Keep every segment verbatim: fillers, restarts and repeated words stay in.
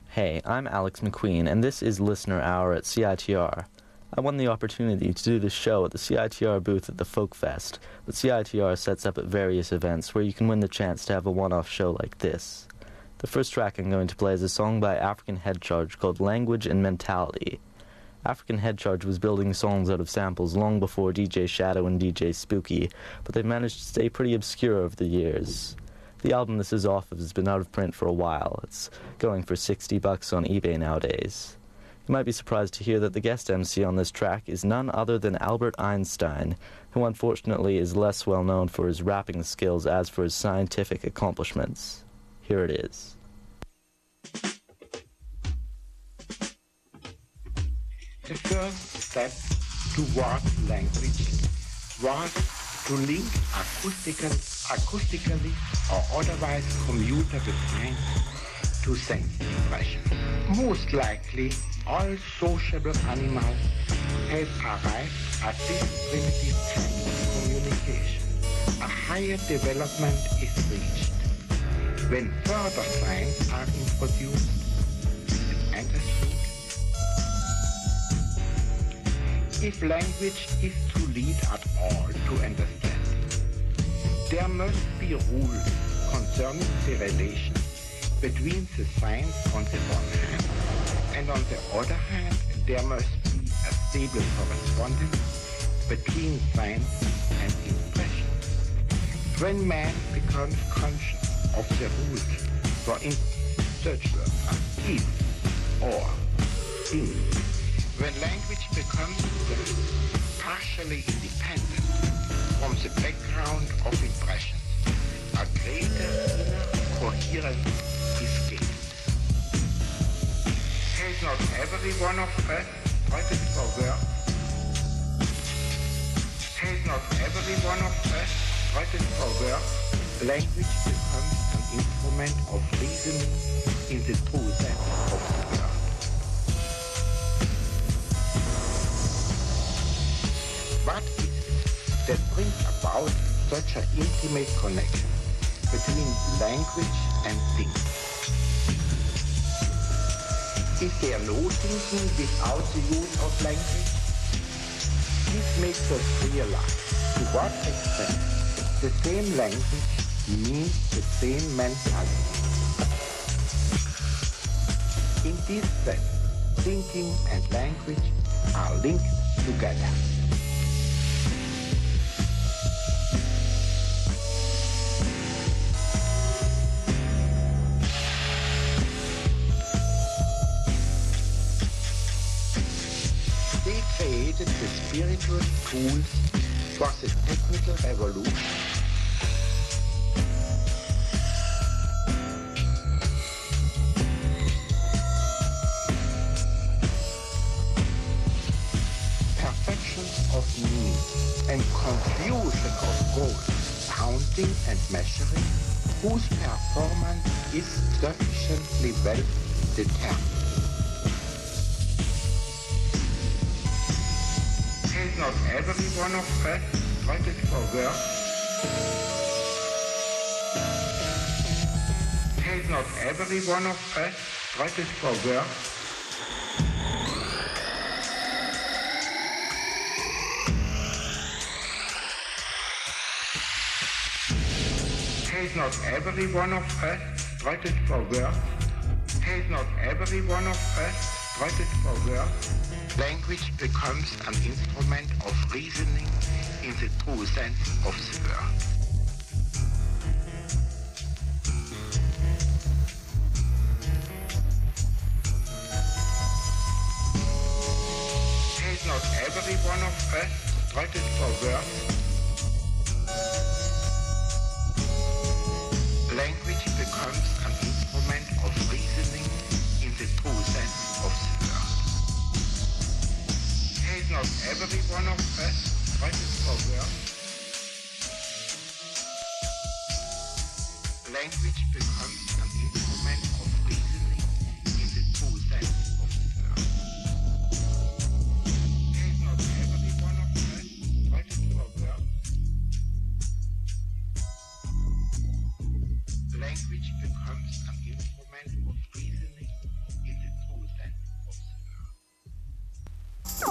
Hey, I'm Alex McQueen, and this is Listener Hour at C I T R. I won the opportunity to do this show at the C I T R booth at the Folk Fest, that C I T R sets up at various events where you can win the chance to have a one-off show like this. The first track I'm going to play is a song by African Head Charge called Language and Mentality. African Head Charge was building songs out of samples long before D J Shadow and D J Spooky, but they've managed to stay pretty obscure over the years. The album this is off of has been out of print for a while. It's going for sixty bucks on eBay nowadays. You might be surprised to hear that the guest M C on this track is none other than Albert Einstein, who unfortunately is less well known for his rapping skills as for his scientific accomplishments. Here it is. The first step towards language was to link acoustical, acoustically or otherwise computer-defined to sense impression. Most likely, all sociable animals have arrived at this primitive kind of communication. A higher development is reached when further signs are introduced and understood. If language is to lead at all to understand, there must be rules concerning the relation between the signs on the one hand, and on the other hand, there must be a stable correspondence between signs and impressions. When man becomes conscious of the rules, for instance, such words as if or in, when language becomes partially independent from the background of impressions, a greater inner coherence is gained. Has not every one of us struggled for words? Has not every one of us struggled for words? Language becomes an instrument of reasoning in the true sense of the word. What is it that brings about such an intimate connection between language and thinking? Is there no thinking without the use of language? This makes us realize to what extent the same language means the same mentality. In this sense, thinking and language are linked together. Created the spiritual tools for the technical revolution. Perfection of means and confusion of goals, counting and measuring, whose performance is sufficiently well determined. Has not every one of us struggled for words? Has not every one of us struggled for words? Has not every one of us struggled for words? Has not every one of us struggled for words? Language becomes an instrument of reasoning in the true sense of the word. Has not every one of us struggled for words? Language becomes an instrument of reasoning in the true sense of the word. Has not every one of us struggled for words? Language becomes an instrument of reasoning in the true sense of the word. Has not every one of us struggled for words? Language becomes an instrument of reasoning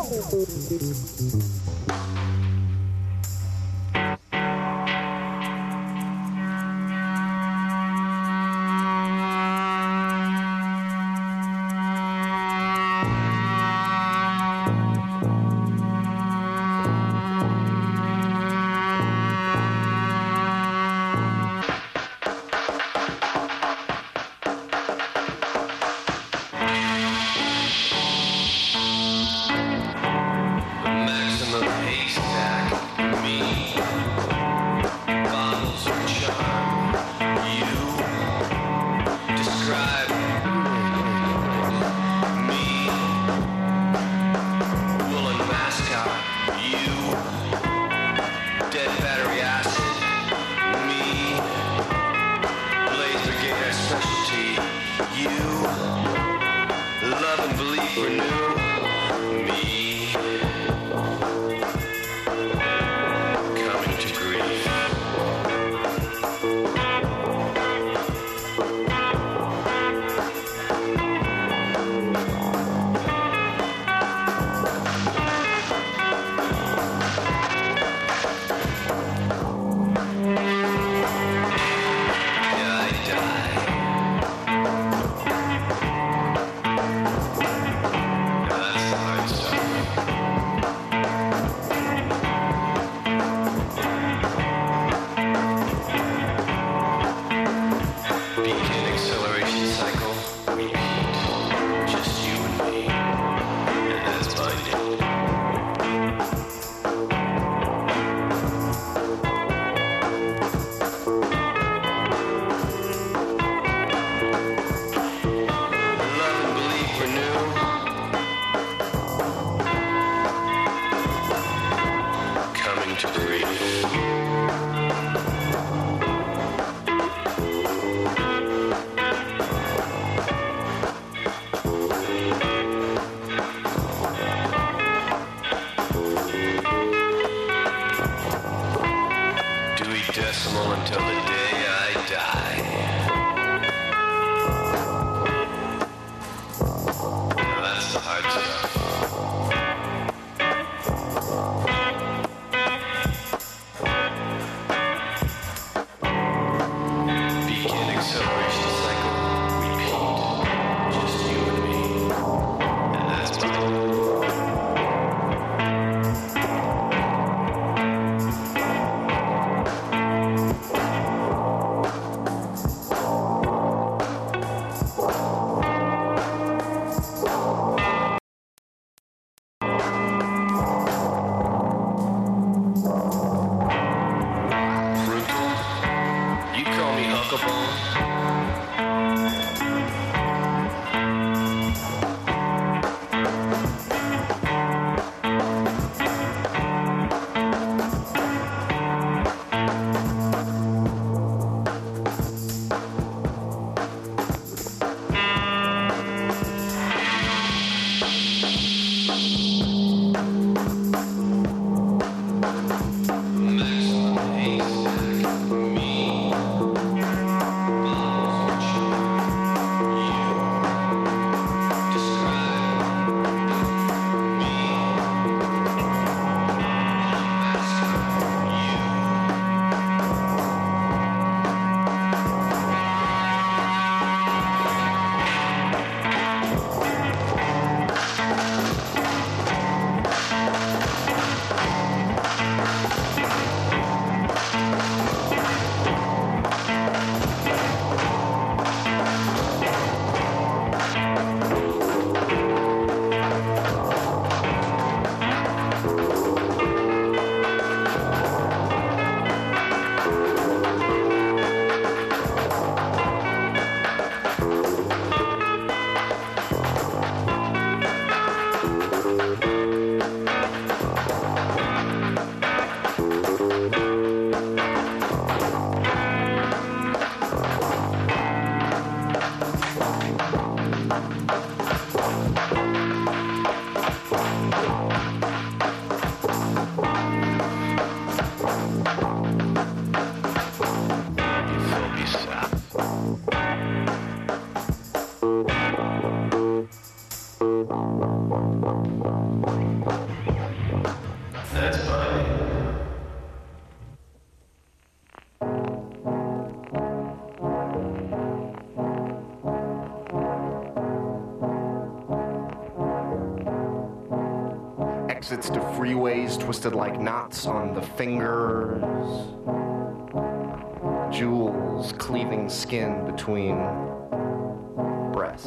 Thank you. exits to freeways twisted like knots on the fingers. Jewels cleaving skin between breasts.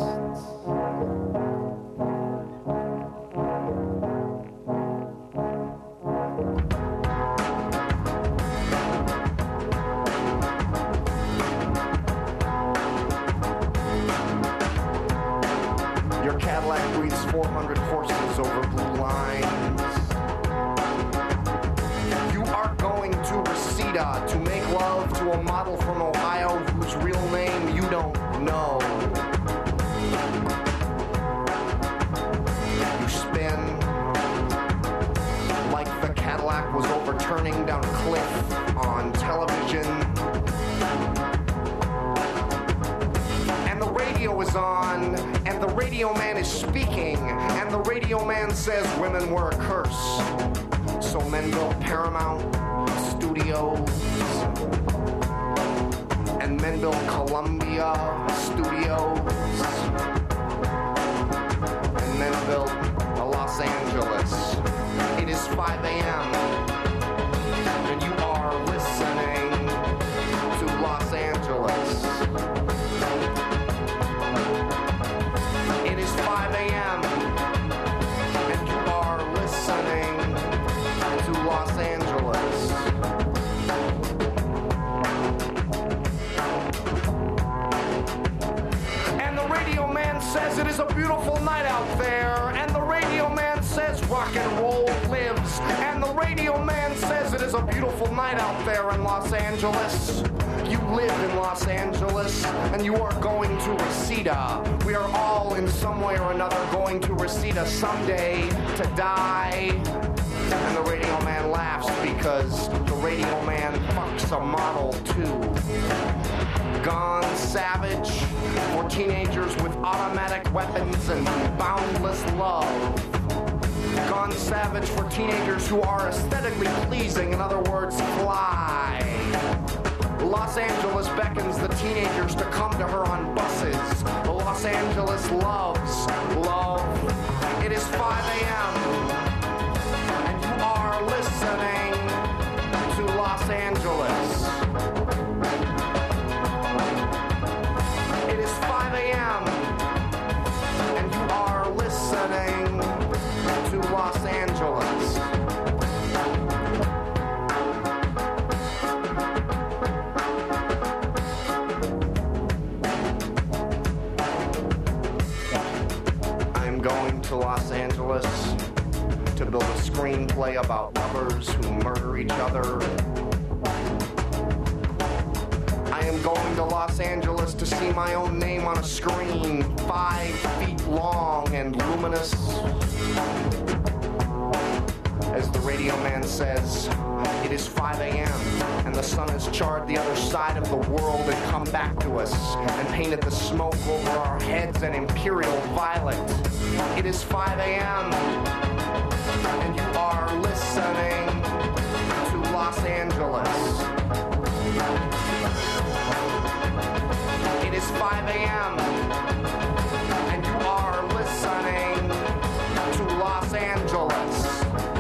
Your Cadillac breathes four hundred horses over blue lines. You are going to Reseda to make love to a model from Ohio whose real name you don't know. You spin like the Cadillac was overturning down a cliff on television. And the radio is on, and the radio man is speaking, and the radio man says women were a curse. So men built Paramount Studios, and men built Columbia Studios, and men built Los Angeles. It is five a.m. and you are listening to Los Angeles. It is five a.m. and you are listening to Los Angeles. And the radio man says it is a beautiful night out there. And the radio man says rock and roll lives. And the radio man says it is a beautiful night out there in Los Angeles. You live in Los Angeles, and you are going to Reseda. We are all in some way or another going to Reseda someday to die. And the radio man laughs because the radio man fucks a model too. Gone Savage for teenagers with automatic weapons and boundless love. Gone Savage for teenagers who are aesthetically pleasing, in other words, fly. Los Angeles beckons the teenagers to come to her on buses. Los Angeles loves love. It is five a.m. and you are listening to Los Angeles. It is five a.m. and you are listening to Los Angeles. To Los Angeles to build a screenplay about lovers who murder each other. I am going to Los Angeles to see my own name on a screen, five feet long and luminous. As the radio man says, it is five a.m. and the sun has charred the other side of the world and come back to us and painted the smoke over our heads an imperial violet. It is five a.m. and you are listening to Los Angeles. It is five a.m. and you are listening to Los Angeles.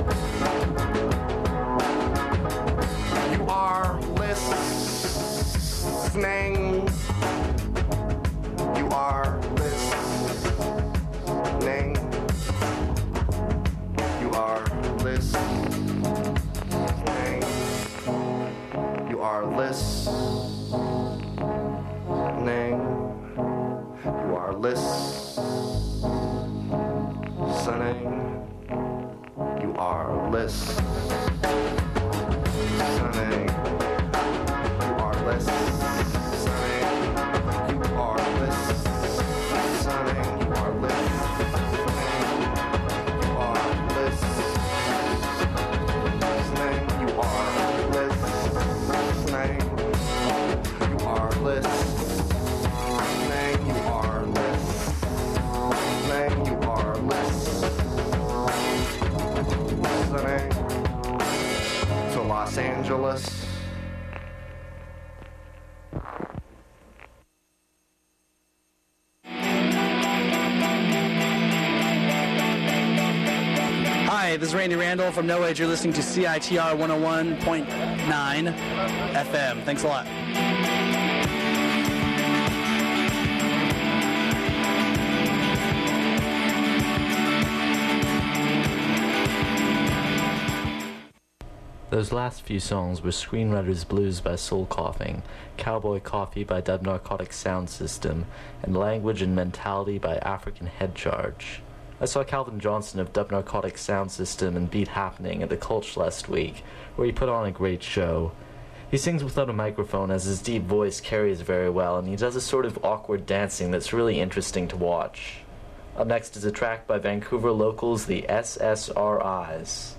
You are listening. You are listening. You are listening. You are listening. You are listening. You are listening. You are listening. You are listening. You are listening. You are listening. You are listening. You are listening. You are listening to Los Angeles. this is Randy Randall from No Age. You're listening to C I T R one oh one point nine F M. Thanks a lot. Those last few songs were Screenwriter's Blues by Soul Coughing, Cowboy Coffee by Dub Narcotic Sound System, and Language and Mentality by African Head Charge. I saw Calvin Johnson of Dub Narcotic Sound System and Beat Happening at the Culture last week, where he put on a great show. He sings without a microphone as his deep voice carries very well, and he does a sort of awkward dancing that's really interesting to watch. Up next is a track by Vancouver locals, the S S R Is.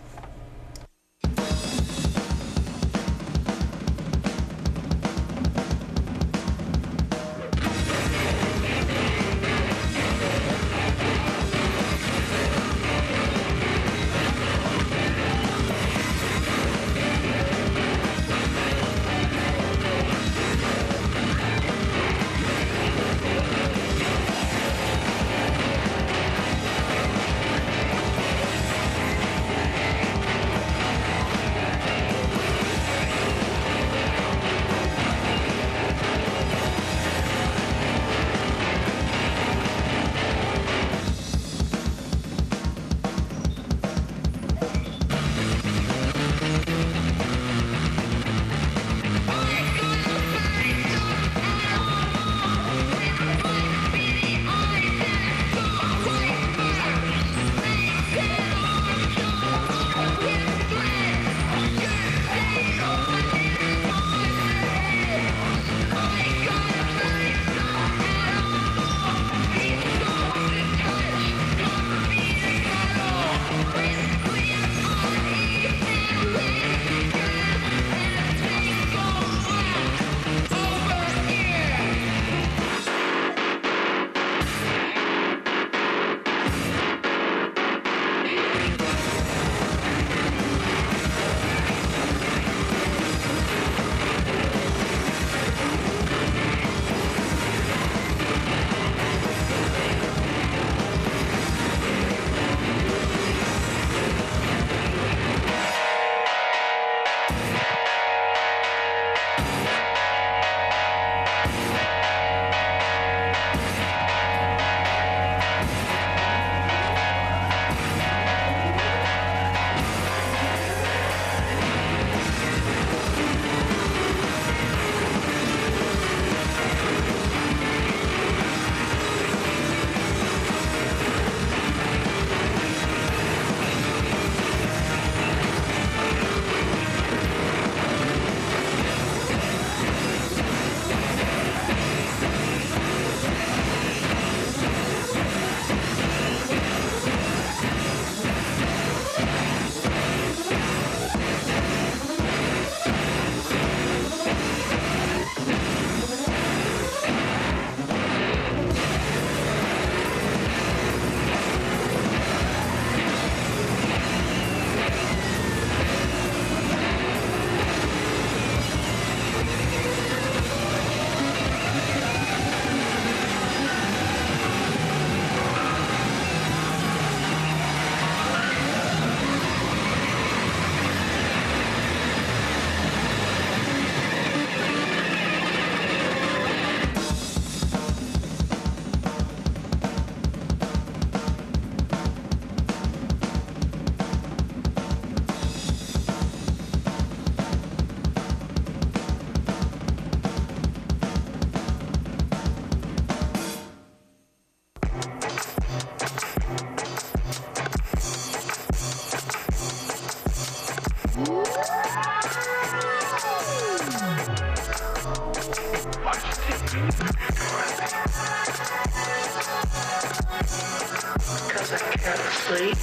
sleep.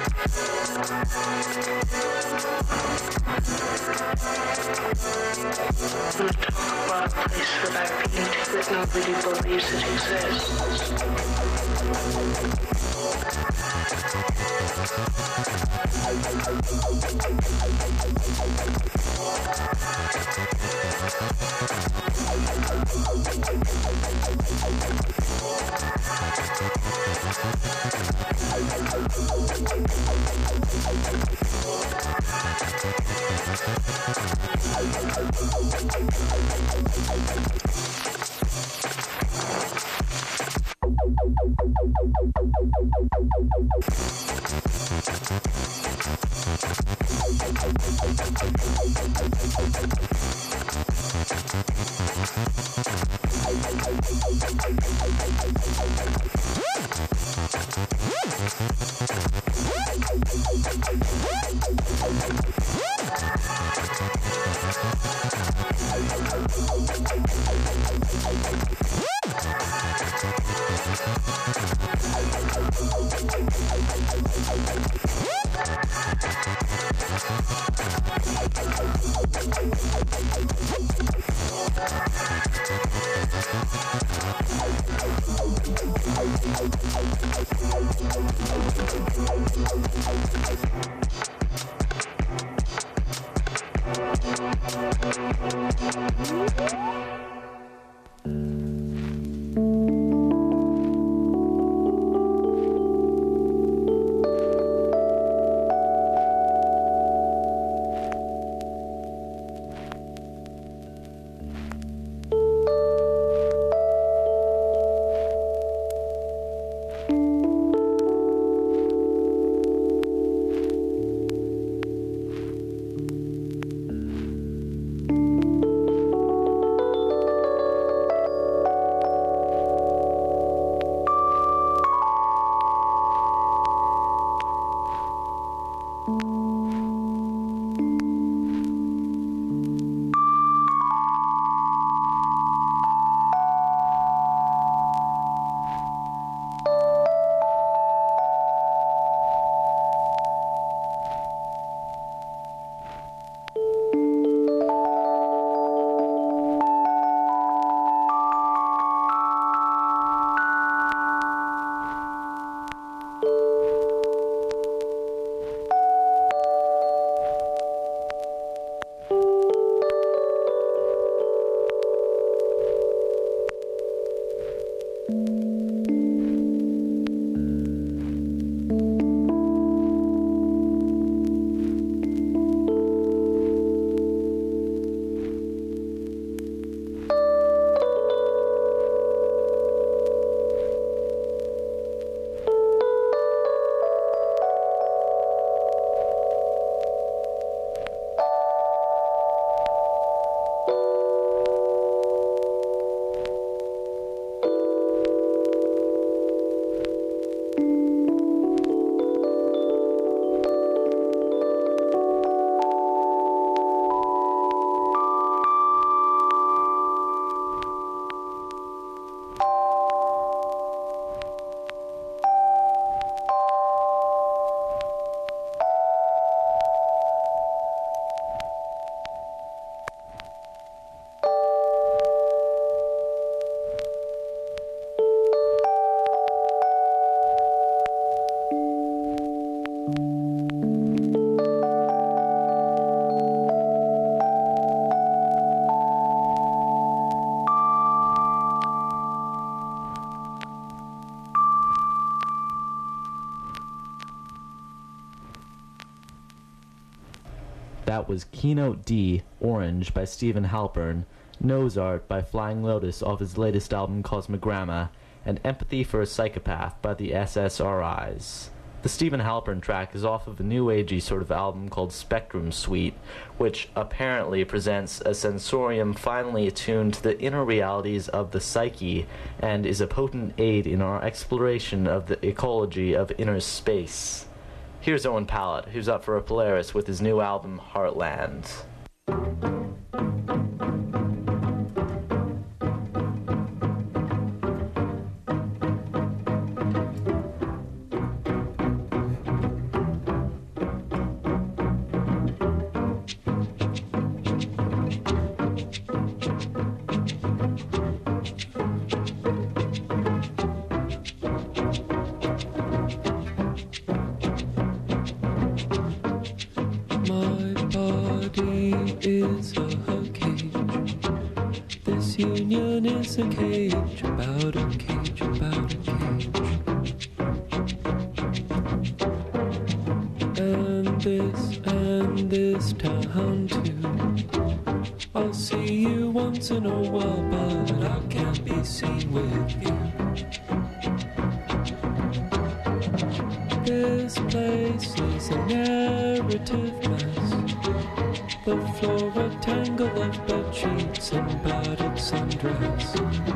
I'm gonna talk about a place that I've been to that nobody believes it exists. That was Keynote D, Orange by Stephen Halpern, Nose Art by Flying Lotus off his latest album Cosmogramma, and Empathy for a Psychopath by the S S R Is. The Stephen Halpern track is off of a new agey sort of album called Spectrum Suite, which apparently presents a sensorium finely attuned to the inner realities of the psyche and is a potent aid in our exploration of the ecology of inner space. Here's Owen Pallett, who's up for a Polaris with his new album, Heartland. Is a cage. This union is a cage about a cage about a cage. in this town too. I'll see you once in a while, but I can't be seen with you. This place is a narrative mess. The floor a tangle of bed sheets and battered sundress.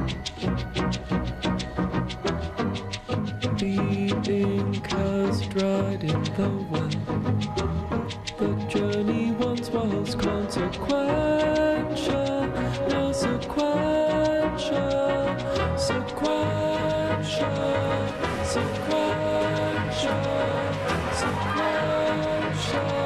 The ink has dried in the well. The journey once was consequential, now sequential, sequential, sequential, sequential.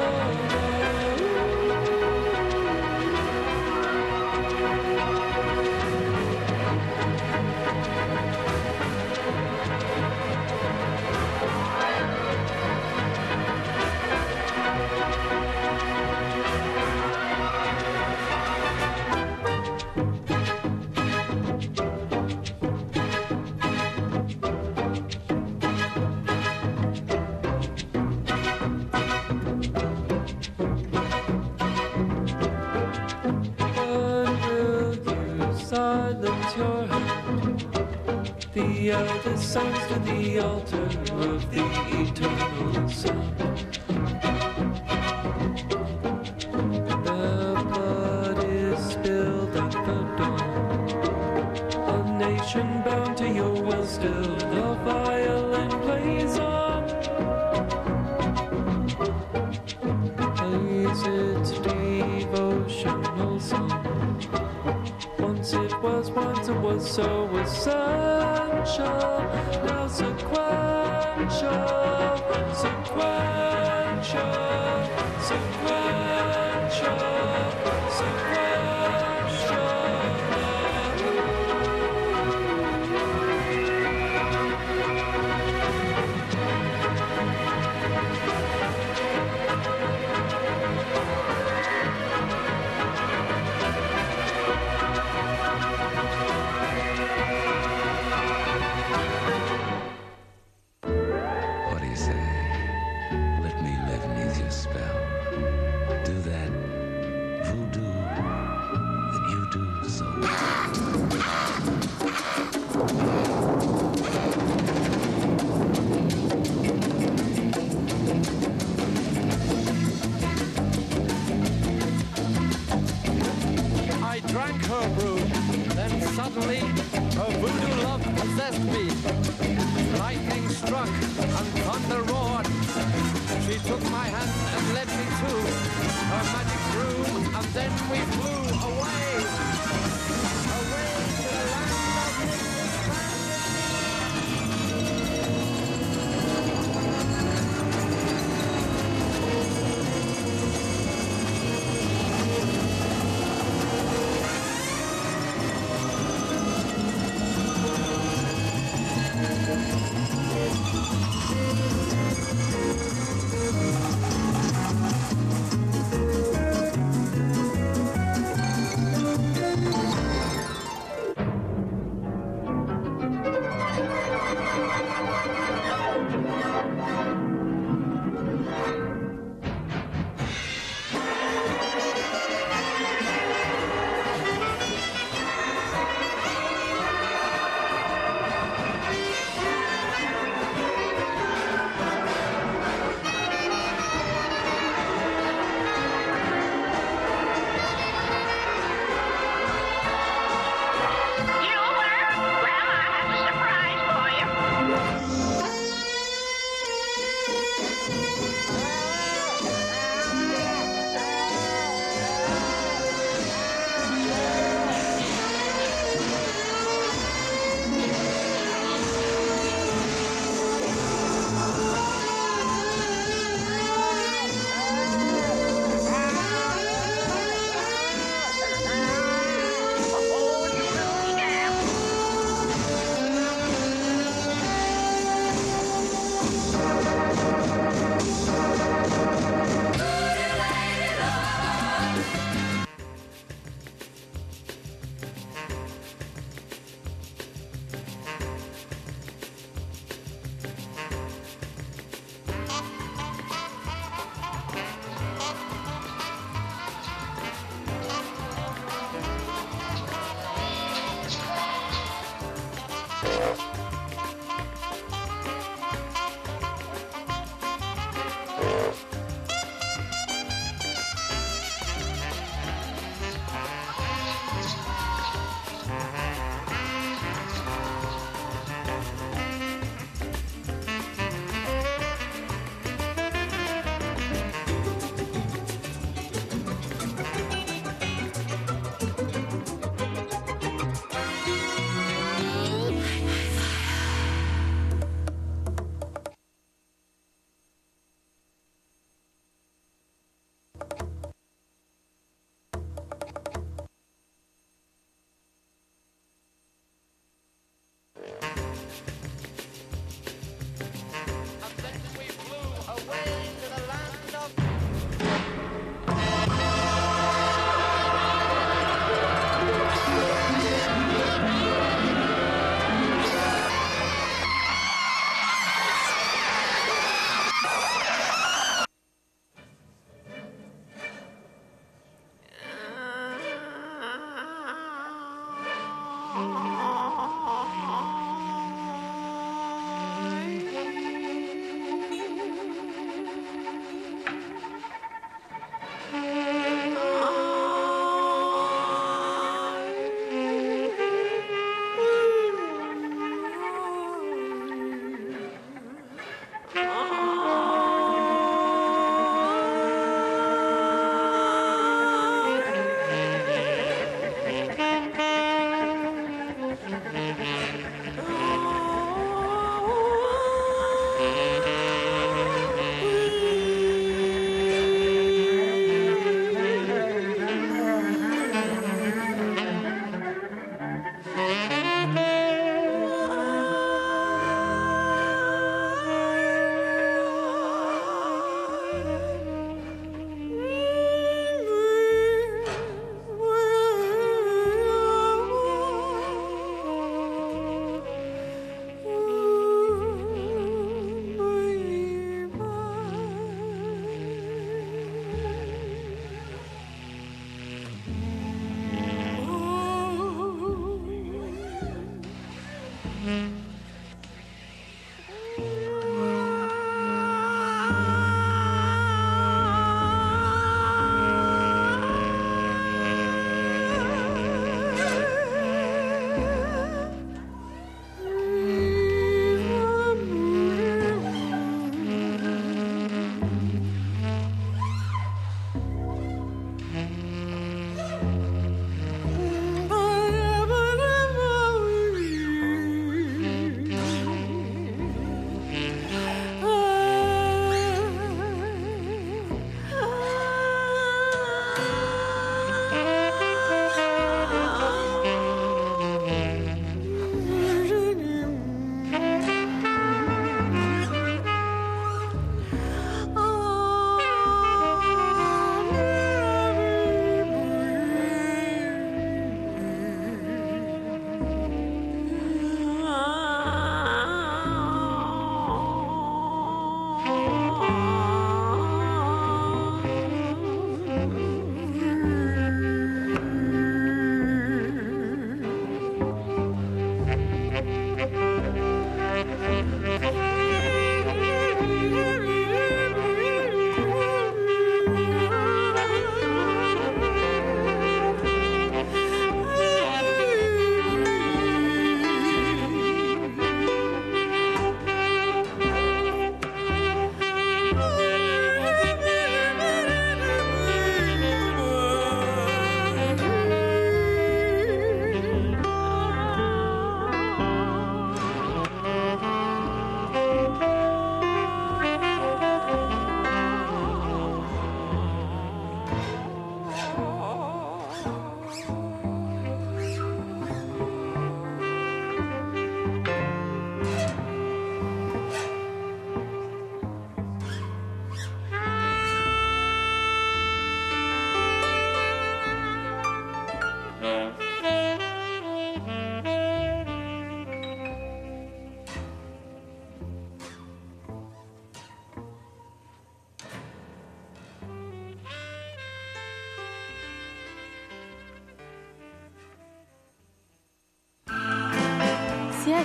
The eldest sons to the altar of the eternal Son. Their blood is spilled at the dawn. A nation bound to your will still, the violin plays on. Plays its devotional song. Once it was, once it was so essential, now sequential, sequential, sequential, sequential. Suddenly, her voodoo love possessed me. Lightning struck and thunder roared. She took my hand and led me to her magic room, and then we flew away. Away to the land of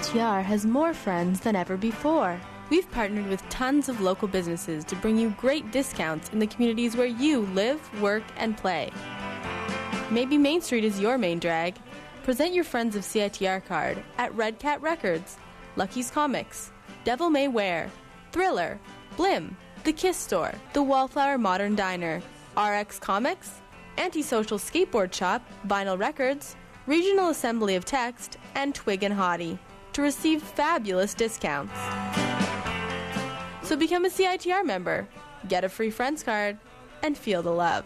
T R has more friends than ever before. We've partnered with tons of local businesses to bring you great discounts in the communities where you live, work, and play. Maybe Main Street is your main drag. Present your Friends of C I T R card at Red Cat Records, Lucky's Comics, Devil May Wear, Thriller, Blim, The Kiss Store, The Wallflower Modern Diner, R X Comics, Antisocial Skateboard Shop, Vinyl Records, Regional Assembly of Text, and Twig and Hottie to receive fabulous discounts. So become a C I T R member, get a free Friends card, and feel the love.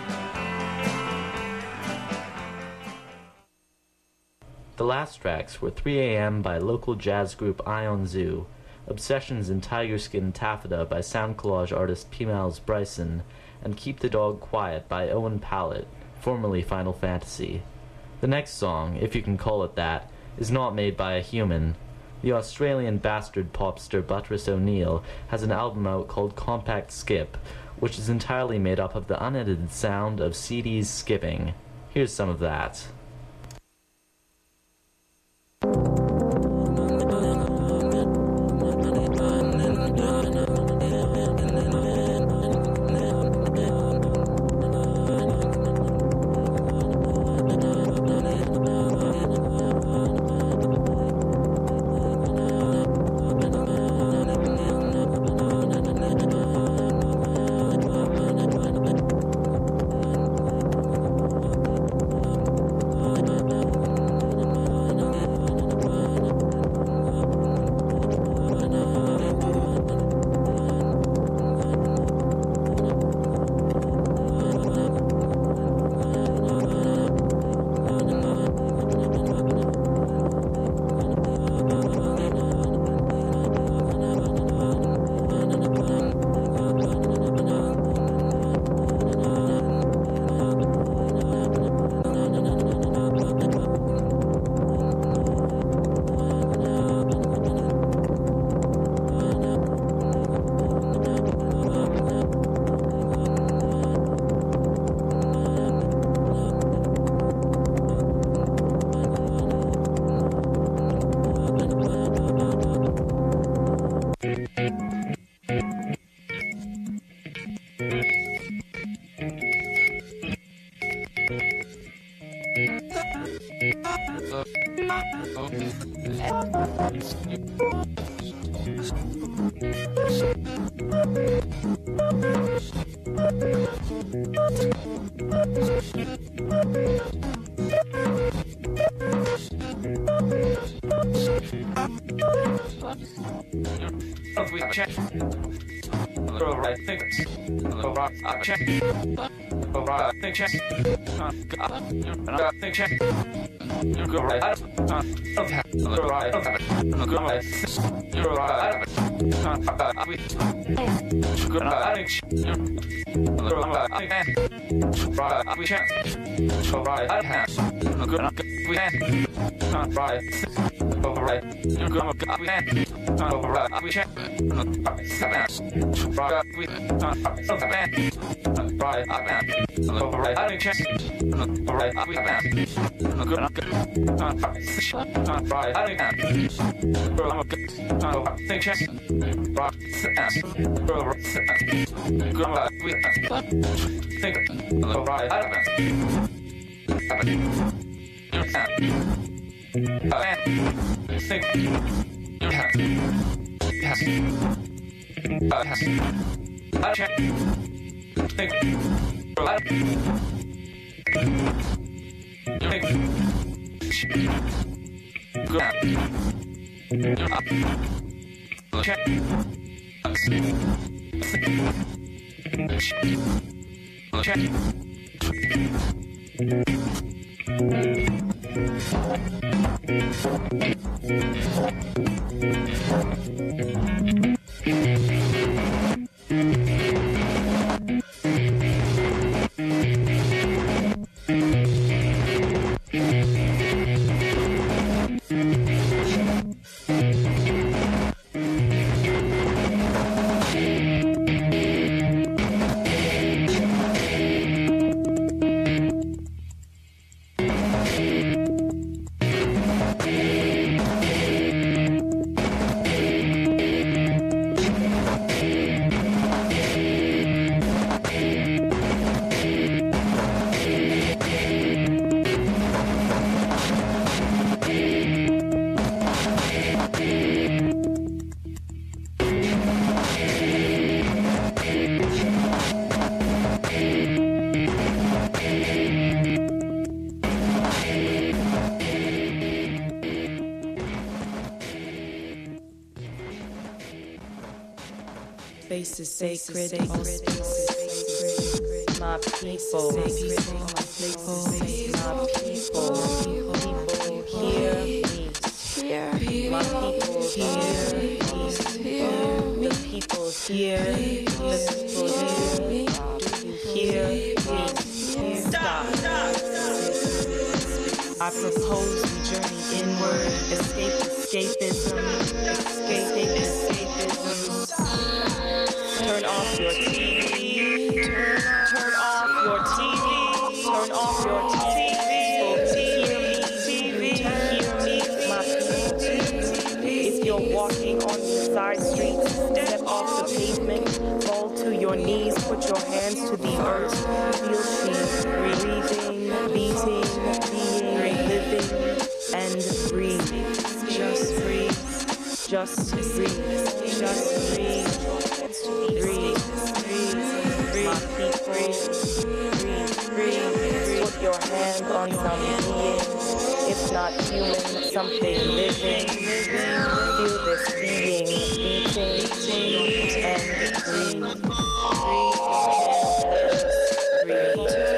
The last tracks were three A M by local jazz group Ion Zoo, Obsessions in Tiger Skin Taffeta by sound collage artist P. Miles Bryson, and Keep the Dog Quiet by Owen Pallett, formerly Final Fantasy. The next song, if you can call it that, is not made by a human. The Australian bastard popster Buttress O'Neill has an album out called Compact Skip, which is entirely made up of the unedited sound of C Ds skipping. Here's some of that. space is sacred. All space is sacred. My people, my people, my people, people hear me. My people hear me. The people hear. The people hear. Do you hear me? Stop. I propose we journey inward, escape escapism, escape escapism. Turn off your T V, turn off your T V, turn off your T V, hear me, T V, hear me, my people. If you're walking on the side streets, step off the pavement, fall to your knees, put your hands to the earth, feel she breathing, beating, being, living, and breathe. Just breathe. Just breathe. Just breathe. Breathe. Breathe. My people. Breathe. Breathe. Put your hand on some being. If not human, something living. Feel this being beating and breathe. Breathe. Breathe.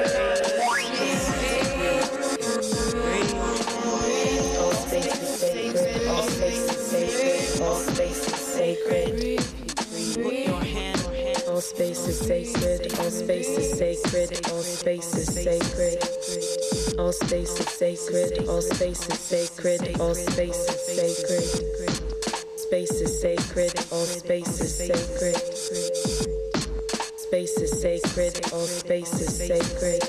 All space is sacred. Put your hand. All space is sacred. All space is sacred. All space is sacred. All space is sacred. All space is sacred. All space is sacred. Space is sacred. All space is sacred. Space is sacred. All space is sacred.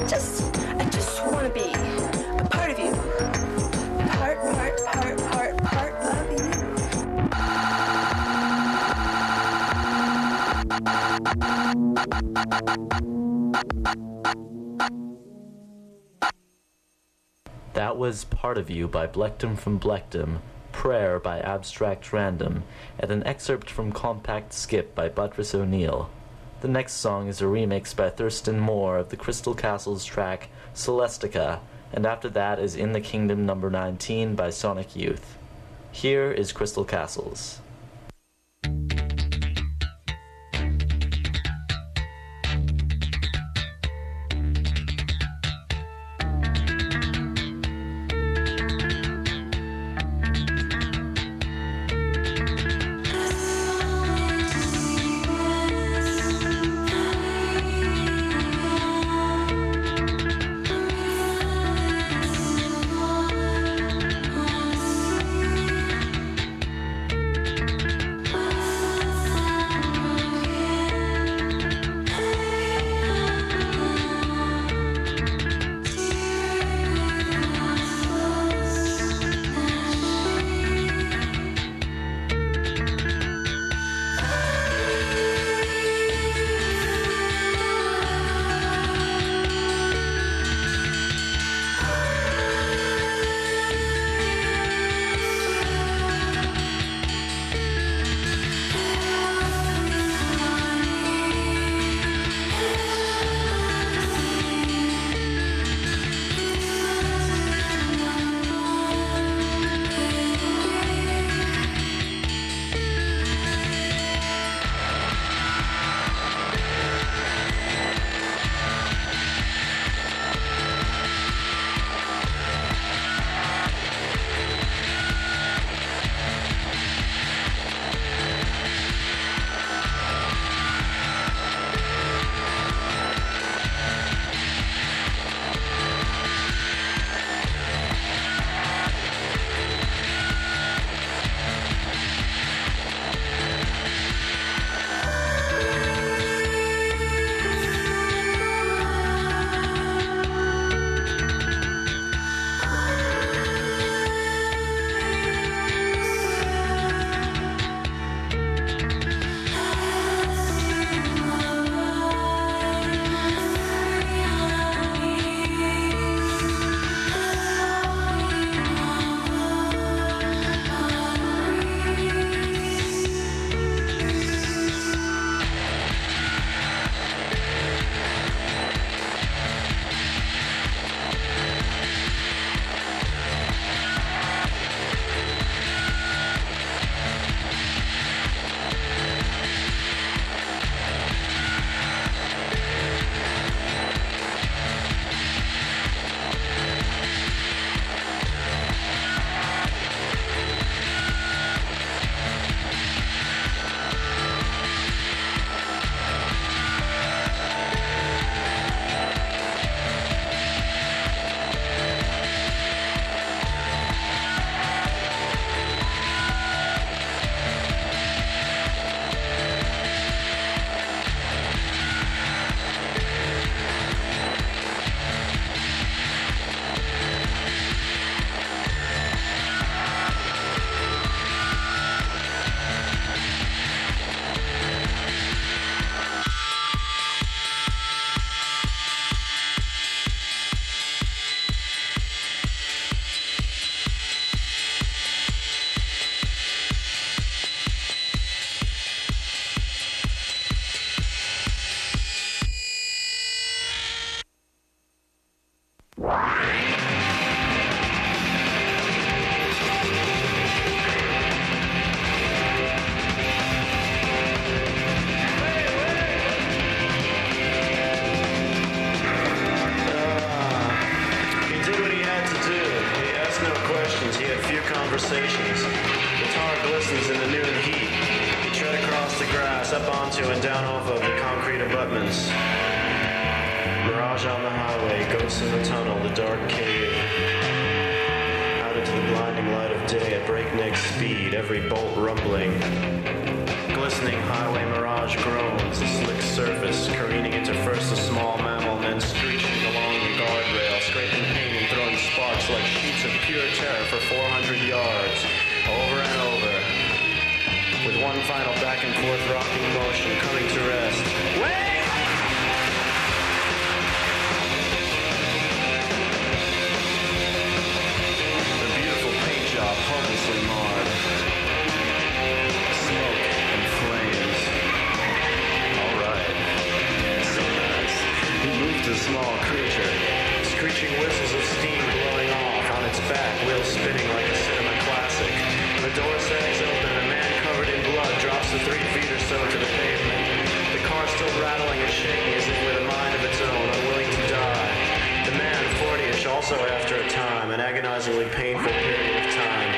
just, I just want to be a part of you. Part, part, part, part, part of you. That was Part of You by Blectum from Blectum, Prayer by Abstract Random, and an excerpt from Compact Skip by Buttress O'Neill. The next song is a remix by Thurston Moore of the Crystal Castles track Celestica, and after that is In the Kingdom number nineteen by Sonic Youth. Here is Crystal Castles. conversations. Guitar glistens in the noon heat. You tread across the grass, up onto and down off of the concrete abutments. Mirage on the highway, ghosts in the tunnel, the dark cave. Out into the blinding light of day at breakneck speed, every bolt rumbling. Glistening highway mirage groans, the slick surface careening into first a small mammal, then screeching along the with one final back and forth rocking motion coming to rest. Wait! The beautiful paint job hopelessly marred. Smoke and flames. All right. So nice. He moved a small creature. Screeching whistles of steam blowing off on its back, wheels spinning like a cinema classic. The door sags open and a man covered in blood drops the three feet or so to the pavement. The car still rattling and shaking as if with a mind of its own, unwilling to die. The man, forty-ish, also after a time, an agonizingly painful period of time,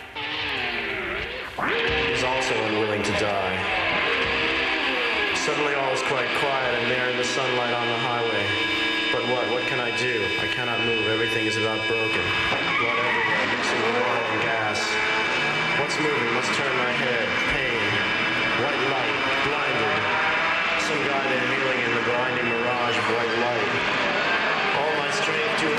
is also unwilling to die. Suddenly all is quite quiet and there in the sunlight on the highway. But what? What can I do? I cannot move. Everything is about broken. Blood everywhere, mixing with oil and gas. What's moving? Must turn my head. Pain. White light. Blinded. Some guy there kneeling in the blinding mirage of white light. All my strength to...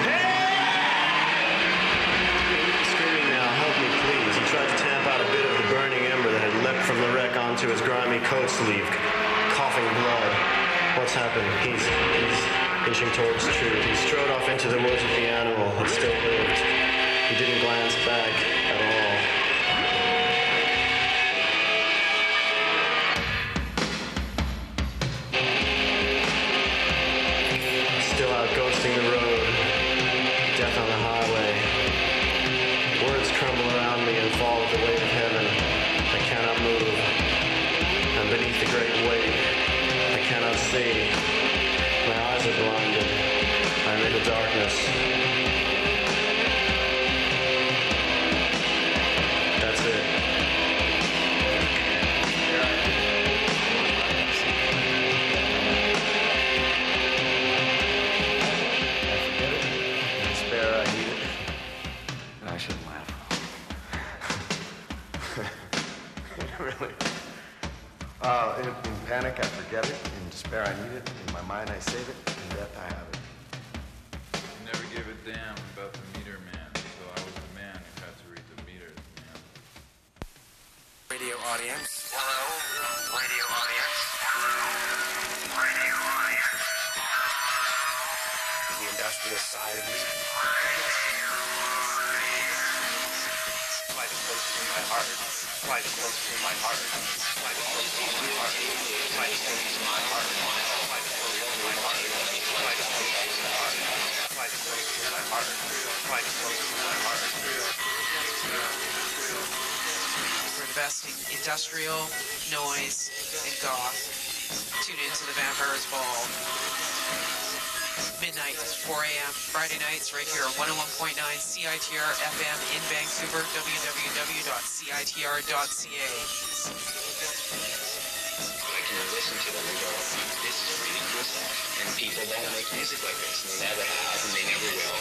Screaming now, help me please. He tried to tamp out a bit of the burning ember that had leapt from the wreck onto his grimy coat sleeve. Coughing blood. What's happened? He's... he's... inching towards truth. He strode off into the woods with the animal. It still lived. He didn't glance back at all. Still out ghosting the road. Death on the highway. Words crumble around me and fall with the weight of heaven. I cannot move. I'm beneath the great weight. I cannot see. My eyes are blinded. I'm in the darkness. That's it. Despair, I need it. I shouldn't laugh. Really? Uh, in, in panic, I forget it. In despair, I need it. In my mind, I save it. In death, I have it. You never gave a damn about the meter man, so I was the man who had to read the meters, man. Radio audience. Hello, radio audience. Radio audience. The industrial side of me. Fly the closest to my heart. Fly the closest to my heart. Fly the closest to my heart. Fly the closest to my heart. Fly the closest to my heart. Fly the closest to my heart. Fly the closest to my heart. Fly the closest to my heart. We're the best in industrial, noise, and goth. Tune in to the Vampires Ball. Midnight to four a.m. Friday nights right here at one oh one point nine C I T R F M in Vancouver, w w w dot c i t r dot c a. I can listen to them and go, this is really cool stuff. And people don't make music like this, and they never have, and they never will.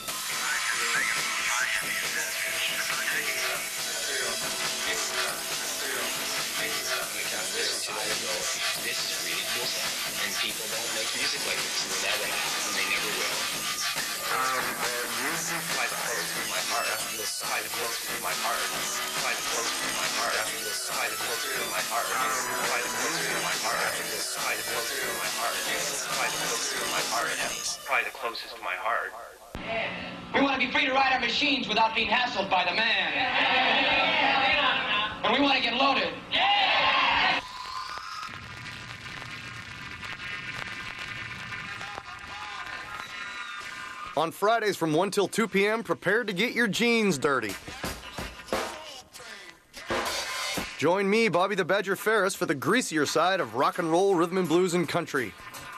We can listen to them and go, this is really cool stuff. And people don't make music like this, and they never have, and they never will. Um, uh, music fly the close to my heart. Fly the close to my heart. Fly the close to my heart. Fly the close to my heart. Fly the close to my heart. Fly the close to my heart. Fly the close to my heart. Fly the closest to my heart. We want to be free to ride our machines without being hassled by the man. And we want to get loaded. On Fridays from one till two p.m., prepare to get your jeans dirty. Join me, Bobby the Badger Ferris, for the greasier side of rock and roll, rhythm and blues, and country.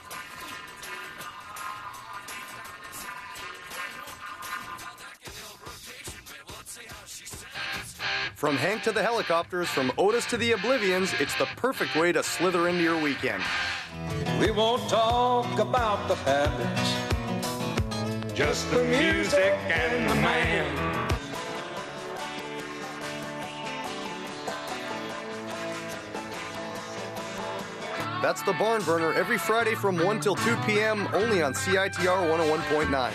From Hank to the Helicopters, from Otis to the Oblivions, it's the perfect way to slither into your weekend. We won't talk about the habits, just the music and the man. That's the Barn Burner every Friday from one till two p.m. only on C I T R one oh one point nine.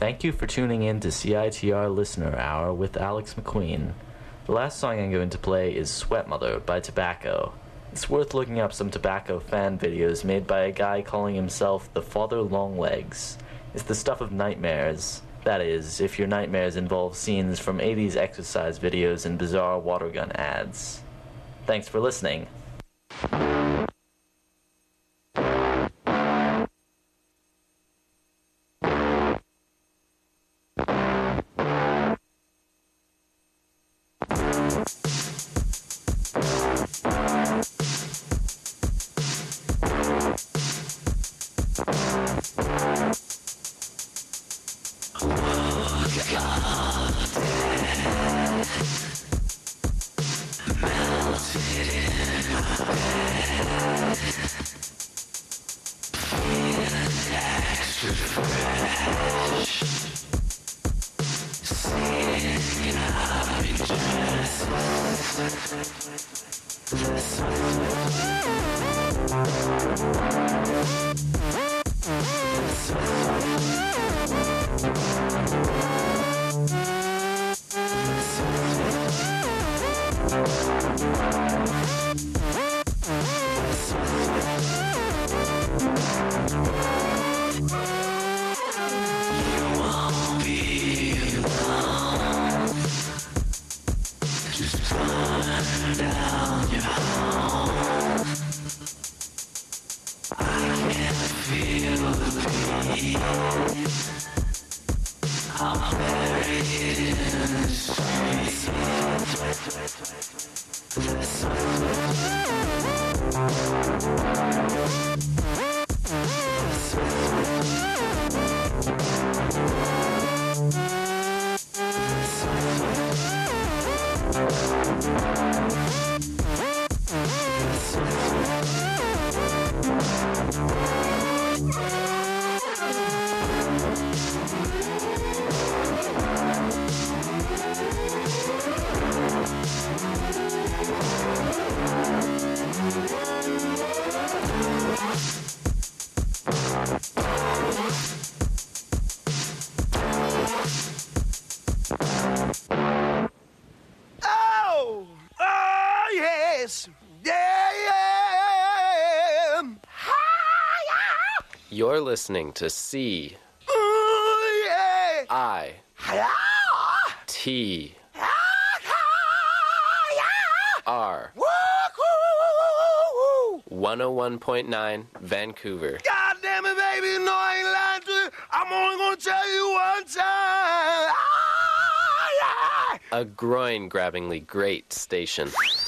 Thank you for tuning in to C I T R Listener Hour with Alex McQueen. The last song I'm going to play is Sweat Mother by Tobacco. It's worth looking up some Tobacco fan videos made by a guy calling himself the Father Longlegs. It's the stuff of nightmares. That is, if your nightmares involve scenes from eighties exercise videos and bizarre water gun ads. Thanks for listening. Oh! Oh, yes! Yeah, yeah! You're listening to C Oh, yeah! I T R one oh one point nine Vancouver. God damn it, baby, you know I ain't lying to you. I'm only gonna tell you one time. A groin-grabbingly great station.